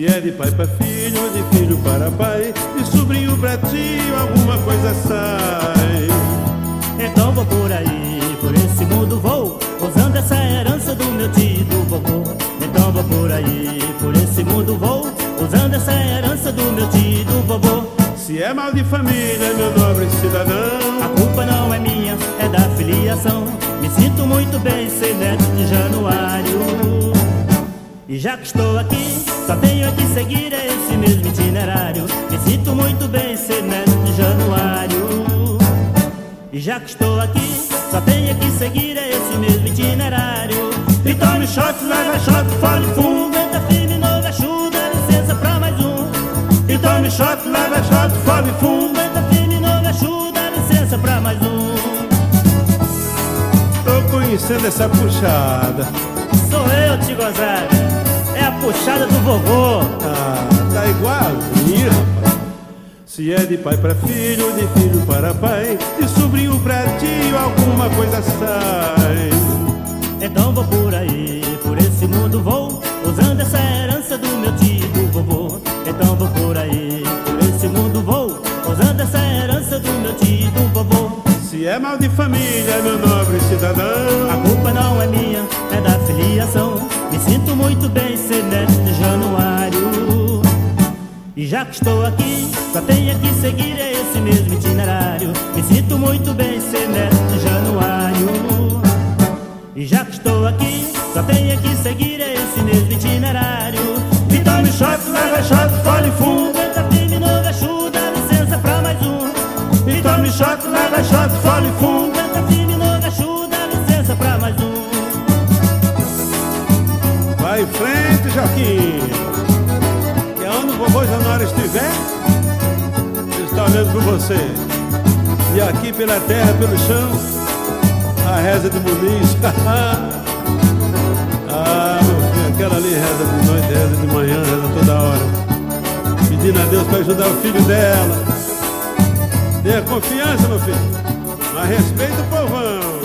Se é de pai para filho, ou de filho para pai, de sobrinho para tio, alguma coisa sai. Então vou por aí, por esse mundo vou, usando essa herança do meu tio e do vovô. Então vou por aí, por esse mundo vou, usando essa herança do meu tio e do vovô. Se é mal de família, meu nobre cidadão, a culpa não é minha, é da filiação. Me sinto muito bem ser neto de Januário. E já que estou aqui, só tenho que seguir esse mesmo itinerário. Me sinto muito bem ser neto de Januário. E já que estou aqui, só tenho que seguir esse mesmo itinerário. E tome shot, leva shot, fole fundo, entra firme, novo Exu, dá licença pra mais um. e tome shot, leva shot, fome fundo. Entra firme, novo Exu, dá licença pra mais um. Tô conhecendo essa puxada. Sou eu, Tio Gonzaga. É a puxada do vovô. Ah, tá igualzinho, rapaz. Se é de pai para filho, de filho para pai, de sobrinho para tio, alguma coisa sai. Então vou por aí, por esse mundo vou, usando essa herança do meu tio e do vovô. Então vou por aí, por esse mundo vou, usando essa herança do meu tio e do vovô. Se é mal de família, meu nobre cidadão, a culpa não é minha, é da filiação. Me sinto muito bem ser neto de Januário. E já que estou aqui, só tenho que seguir esse mesmo itinerário. Me sinto muito bem ser neto de Januário. E já que estou aqui, só tenho que seguir esse mesmo itinerário. e tome shot, leva shot, fole fundo. Entra firme, novo Exu, dá licença pra mais um. e tome shot, leva shot, fole fundo. Entra firme, novo Exu, dá licença pra mais um. Vai em frente, Joaquim, que aonde o vovô Januário estiver, ele está olhando por você. E aqui pela terra, pelo chão, a reza de Muniz. Ah, meu filho, aquela ali reza de noite, reza de manhã, reza toda hora, pedindo a Deus para ajudar o filho dela. Tenha confiança, meu filho, mas respeita o povão.